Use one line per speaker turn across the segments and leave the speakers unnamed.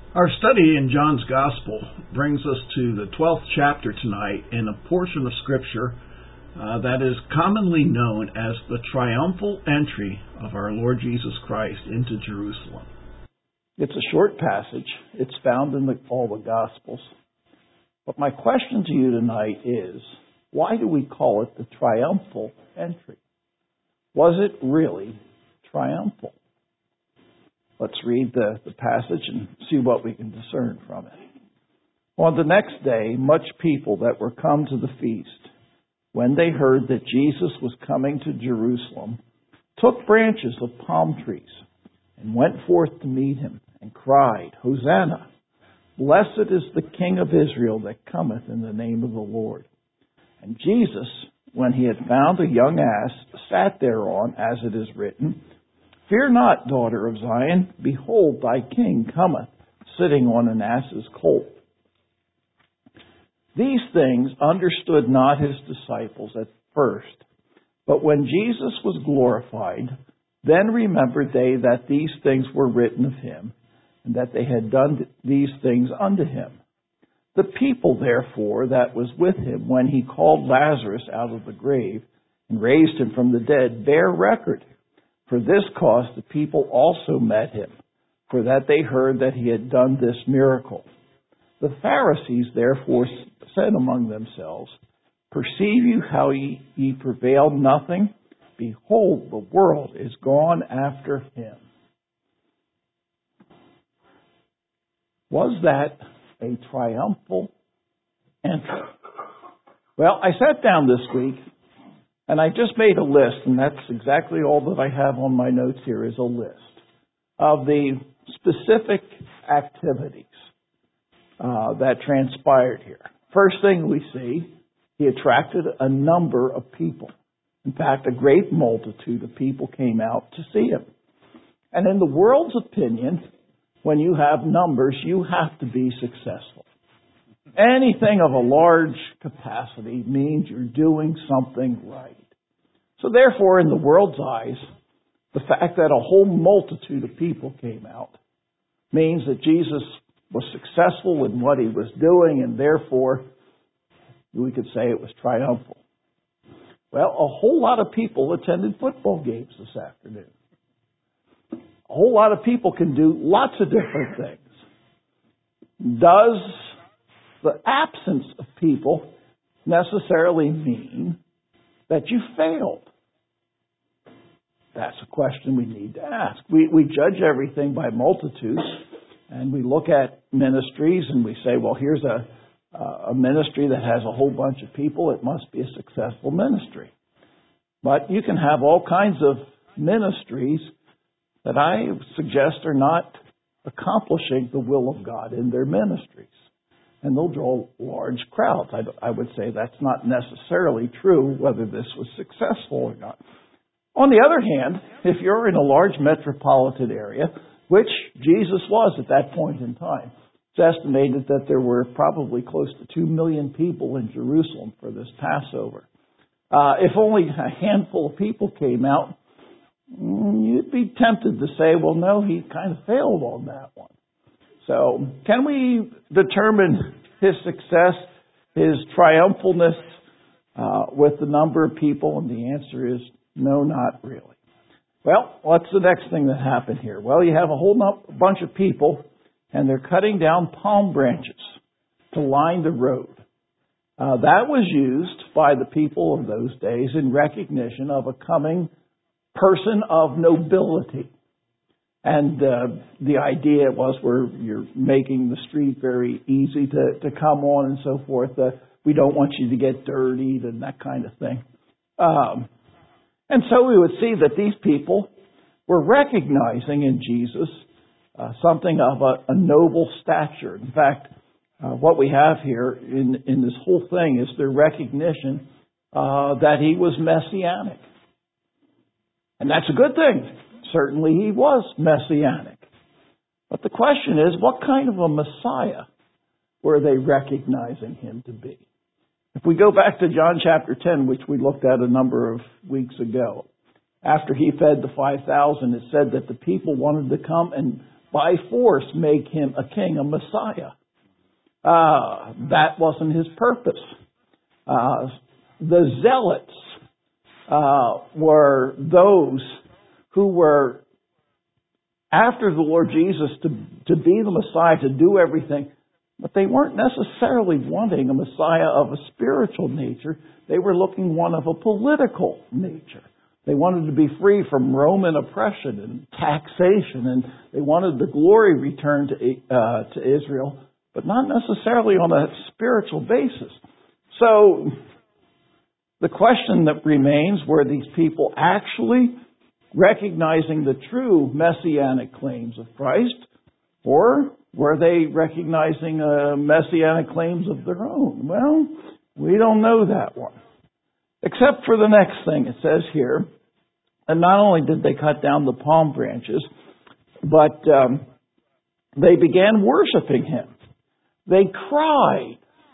Our study in John's Gospel brings us to the 12th chapter tonight in a portion of Scripture that is commonly known as the triumphal entry of our Lord Jesus Christ into Jerusalem.
It's a short passage. It's found in all the Gospels. But my question to you tonight is, why do we call it the triumphal entry? Was it really triumphal? Let's read the passage and see what we can discern from it. On the next day, much people that were come to the feast, when they heard that Jesus was coming to Jerusalem, took branches of palm trees and went forth to meet him and cried, Hosanna! Blessed is the King of Israel that cometh in the name of the Lord. And Jesus, when he had found a young ass, sat thereon, as it is written, Fear not, daughter of Zion, behold, thy king cometh, sitting on an ass's colt. These things understood not his disciples at first, but when Jesus was glorified, then remembered they that these things were written of him, and that they had done these things unto him. The people, therefore, that was with him when he called Lazarus out of the grave and raised him from the dead, bear record. For this cause the people also met him, for that they heard that he had done this miracle. The Pharisees therefore said among themselves, Perceive you how ye prevail nothing? Behold, the world is gone after him. Was that a triumphal entry? Well, I sat down this week and I just made a list, and that's exactly all that I have on my notes here is a list of the specific activities that transpired here. First thing we see, he attracted a number of people. In fact, a great multitude of people came out to see him. And in the world's opinion, when you have numbers, you have to be successful. Anything of a large capacity means you're doing something right. So therefore, in the world's eyes, the fact that a whole multitude of people came out means that Jesus was successful in what he was doing, and therefore, we could say it was triumphal. Well, a whole lot of people attended football games this afternoon. A whole lot of people can do lots of different things. Does the absence of people necessarily mean that you failed? That's a question we need to ask. We judge everything by multitudes, and we look at ministries and we say, well, here's a ministry that has a whole bunch of people. It must be a successful ministry. But you can have all kinds of ministries that I suggest are not accomplishing the will of God in their ministries. And they'll draw large crowds. I would say that's not necessarily true, whether this was successful or not. On the other hand, if you're in a large metropolitan area, which Jesus was at that point in time, it's estimated that there were probably close to 2 million people in Jerusalem for this Passover. If only a handful of people came out, you'd be tempted to say, well, no, he kind of failed on that one. So, can we determine his success, his triumphalness with the number of people? And the answer is no, not really. Well, what's the next thing that happened here? Well, you have a whole bunch of people, and they're cutting down palm branches to line the road. That was used by the people of those days in recognition of a coming person of nobility. And the idea was where you're making the street very easy to come on and so forth. We don't want you to get dirtied and that kind of thing. And so we would see that these people were recognizing in Jesus something of a noble stature. In fact, what we have here in this whole thing is their recognition that he was messianic. And that's a good thing. Certainly he was messianic. But the question is, what kind of a Messiah were they recognizing him to be? If we go back to John chapter 10, which we looked at a number of weeks ago, after he fed the 5,000, it said that the people wanted to come and by force make him a king, a Messiah. That wasn't his purpose. The zealots were those who were after the Lord Jesus to be the Messiah, to do everything, but they weren't necessarily wanting a Messiah of a spiritual nature. They were looking one of a political nature. They wanted to be free from Roman oppression and taxation, and they wanted the glory returned to Israel, but not necessarily on a spiritual basis. So the question that remains, were these people actually recognizing the true messianic claims of Christ, or were they recognizing messianic claims of their own? Well, we don't know that one. Except for the next thing it says here, and not only did they cut down the palm branches, but they began worshiping him. They cried,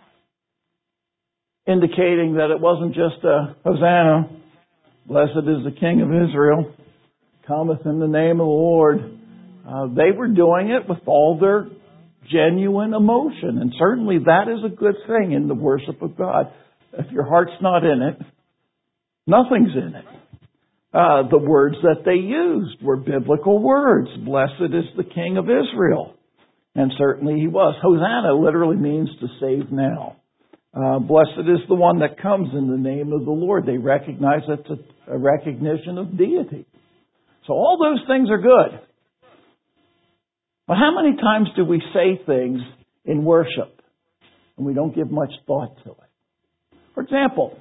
indicating that it wasn't just a Hosanna, blessed is the King of Israel, cometh in the name of the Lord. They were doing it with all their genuine emotion, and certainly that is a good thing in the worship of God. If your heart's not in it, nothing's in it. The words that they used were biblical words. Blessed is the King of Israel. And certainly he was. Hosanna literally means to save now. Blessed is the one that comes in the name of the Lord. They recognize it's a recognition of deity. So all those things are good. But how many times do we say things in worship and we don't give much thought to it? For example,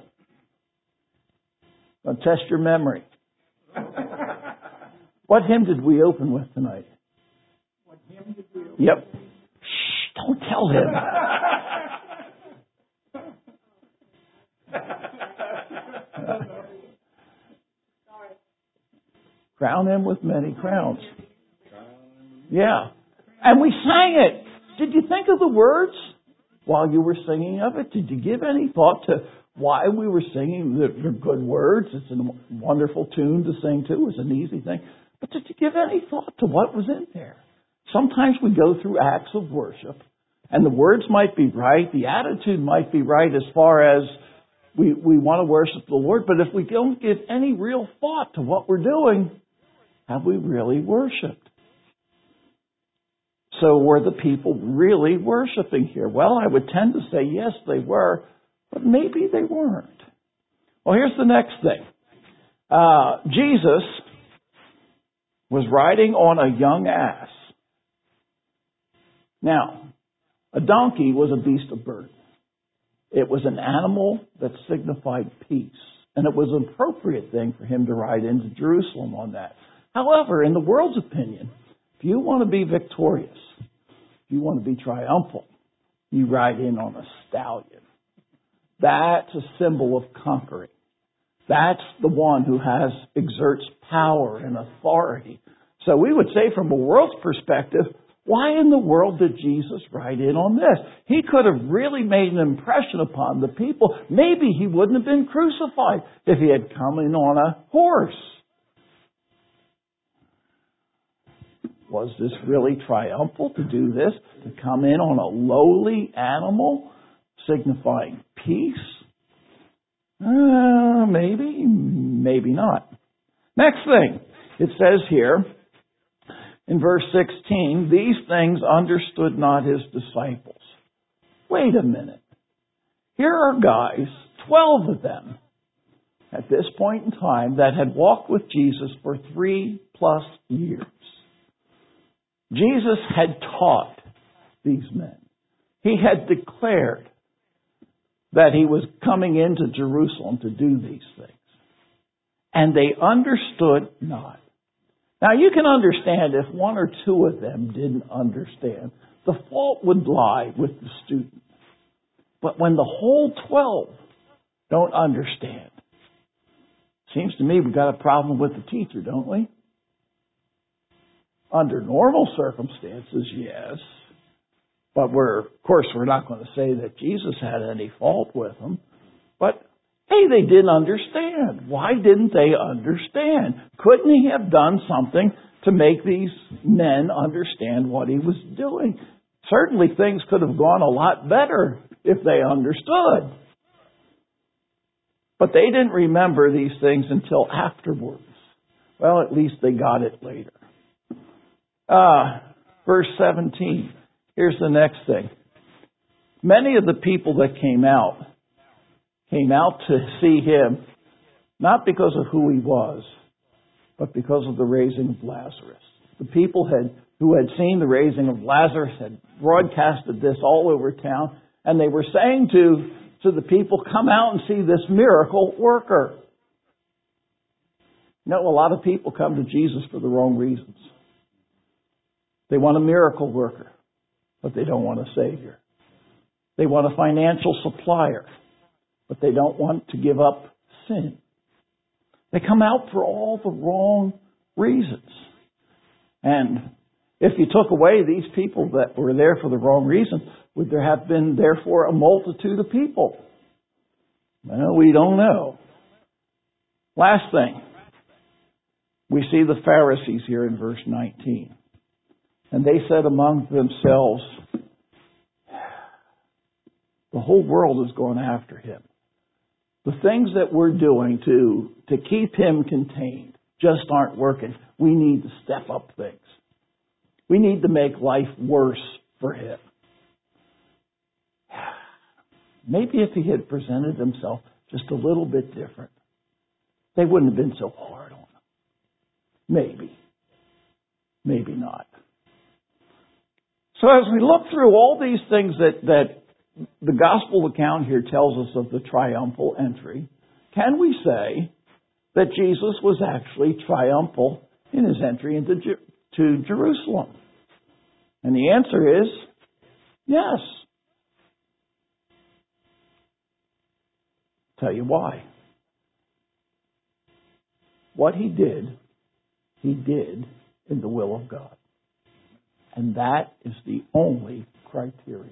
I'll test your memory. What hymn did we open with tonight?
What hymn did we open?
Yep. Shh, don't tell him. Crown him with many crowns. Yeah. And we sang it. Did you think of the words while you were singing of it? Did you give any thought to why we were singing? They're good words. It's a wonderful tune to sing to. It's an easy thing. But did you give any thought to what was in there? Sometimes we go through acts of worship, and the words might be right, the attitude might be right as far as we want to worship the Lord, but if we don't give any real thought to what we're doing, have we really worshiped? So were the people really worshiping here? Well, I would tend to say yes, they were, but maybe they weren't. Well, here's the next thing. Jesus was riding on a young ass. Now, a donkey was a beast of burden. It was an animal that signified peace, and it was an appropriate thing for him to ride into Jerusalem on that. However, in the world's opinion, if you want to be victorious, if you want to be triumphal, you ride in on a stallion. That's a symbol of conquering. That's the one who exerts power and authority. So we would say from a world's perspective, why in the world did Jesus ride in on this? He could have really made an impression upon the people. Maybe he wouldn't have been crucified if he had come in on a horse. Was this really triumphal to do this? To come in on a lowly animal signifying peace? Maybe, maybe not. Next thing, it says here in verse 16, these things understood not his disciples. Wait a minute. Here are guys, 12 of them, at this point in time, that had walked with Jesus for 3+ years. Jesus had taught these men. He had declared that he was coming into Jerusalem to do these things. And they understood not. Now you can understand if one or two of them didn't understand. The fault would lie with the student. But when the whole 12 don't understand, seems to me we've got a problem with the teacher, don't we? Under normal circumstances, yes. But of course, we're not going to say that Jesus had any fault with them. But, hey, they didn't understand. Why didn't they understand? Couldn't he have done something to make these men understand what he was doing. Certainly things could have gone a lot better if they understood. But they didn't remember these things until afterwards. Well, at least they got it later. Verse 17. Here's the next thing. Many of the people that came out to see him, not because of who he was, but because of the raising of Lazarus. The people who had seen the raising of Lazarus had broadcasted this all over town, and they were saying to the people, come out and see this miracle worker. You know, a lot of people come to Jesus for the wrong reasons. They want a miracle worker, but they don't want a Savior. They want a financial supplier, but they don't want to give up sin. They come out for all the wrong reasons. And if you took away these people that were there for the wrong reasons, would there have been, therefore, a multitude of people? Well, we don't know. Last thing. We see the Pharisees here in verse 19. And they said among themselves, the whole world is going after him. The things that we're doing to keep him contained just aren't working. We need to step up things. We need to make life worse for him. Maybe if he had presented himself just a little bit different, they wouldn't have been so hard on him. Maybe. Maybe not. So as we look through all these things that the gospel account here tells us of the triumphal entry, can we say that Jesus was actually triumphal in his entry into Jerusalem? And the answer is yes. Tell you why. What he did in the will of God. And that is the only criteria.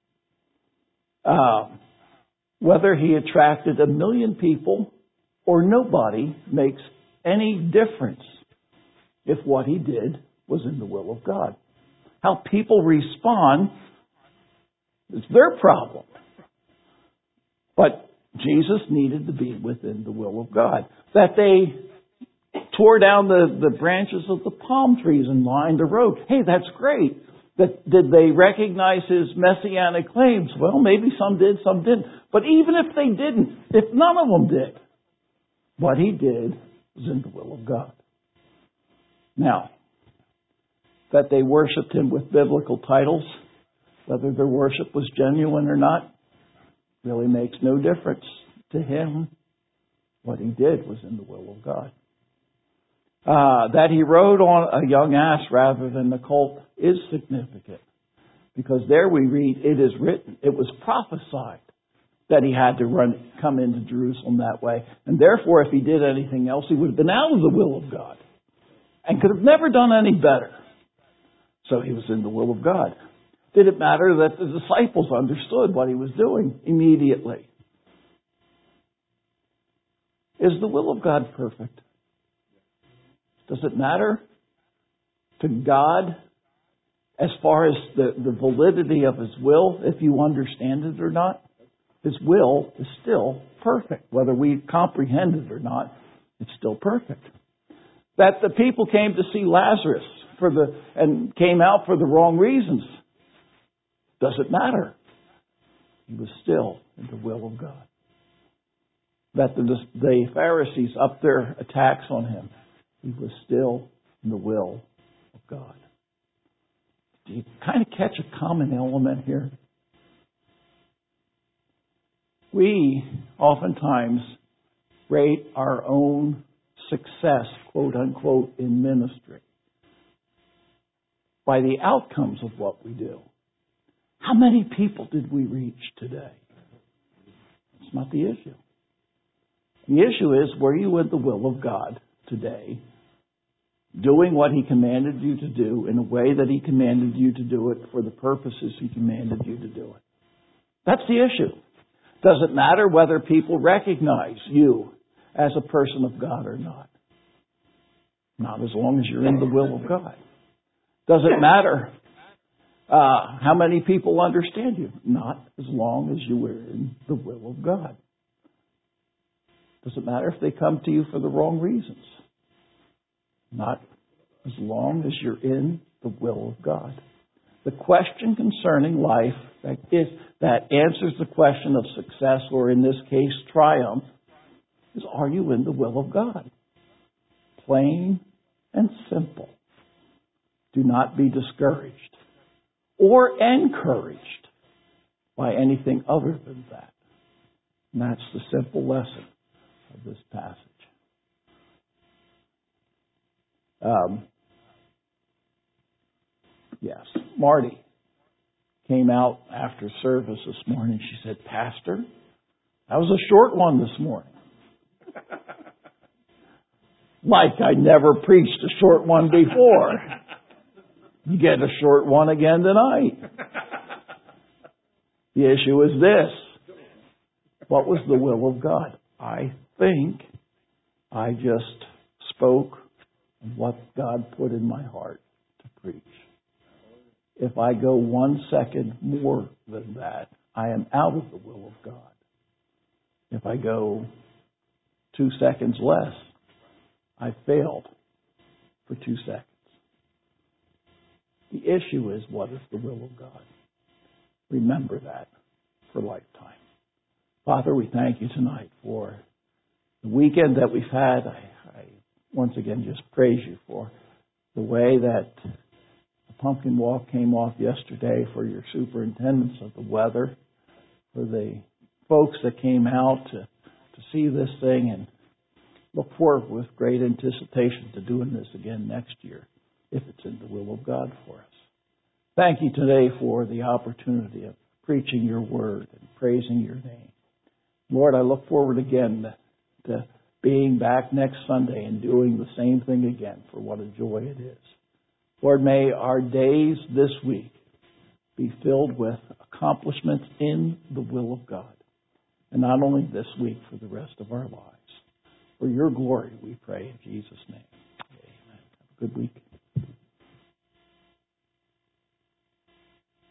Whether he attracted 1 million people or nobody makes any difference if what he did was in the will of God. How people respond is their problem. But Jesus needed to be within the will of God. That they tore down the branches of the palm trees and lined the road. Hey, that's great. Did they recognize his messianic claims? Well, maybe some did, some didn't. But even if they didn't, if none of them did, what he did was in the will of God. Now, that they worshipped him with biblical titles, whether their worship was genuine or not, really makes no difference to him. What he did was in the will of God. That he rode on a young ass rather than the colt is significant. Because there we read, it is written, it was prophesied that he had to come into Jerusalem that way. And therefore, if he did anything else, he would have been out of the will of God. And could have never done any better. So he was in the will of God. Did it matter that the disciples understood what he was doing immediately? Is the will of God perfect? Does it matter to God as far as the validity of his will, if you understand it or not? His will is still perfect. Whether we comprehend it or not, it's still perfect. That the people came to see Lazarus and came out for the wrong reasons. Does it matter? He was still in the will of God. That the Pharisees upped their attacks on him. He was still in the will of God. Do you kind of catch a common element here? We oftentimes rate our own success, quote unquote, in ministry by the outcomes of what we do. How many people did we reach today? It's not the issue. The issue is, were you in the will of God today, doing what he commanded you to do in a way that he commanded you to do it for the purposes he commanded you to do it? That's the issue. Does it matter whether people recognize you as a person of God or not? Not as long as you're in the will of God. Does it matter how many people understand you? Not as long as you are in the will of God. Does it matter if they come to you for the wrong reasons? Not as long as you're in the will of God. The question concerning life that answers the question of success, or in this case, triumph, is, are you in the will of God? Plain and simple. Do not be discouraged or encouraged by anything other than that. And that's the simple lesson of this passage. Yes, Marty came out after service this morning. She said, "Pastor, that was a short one this morning." Like I never preached a short one before. You get a short one again tonight. The issue is this. What was the will of God? I think I just spoke what God put in my heart to preach. If I go 1 second more than that, I am out of the will of God. If I go 2 seconds less, I failed for 2 seconds. The issue is, what is the will of God? Remember that for lifetime. Father, we thank you tonight for the weekend that we've had. I once again just praise you for the way that the pumpkin walk came off yesterday, for your superintendents of the weather, for the folks that came out to see this thing, and look forward with great anticipation to doing this again next year, if it's in the will of God for us. Thank you today for the opportunity of preaching your word and praising your name. Lord, I look forward again to being back next Sunday and doing the same thing again, for what a joy it is. Lord, may our days this week be filled with accomplishments in the will of God. And not only this week, for the rest of our lives. For your glory, we pray in Jesus' name. Amen. Have a good week.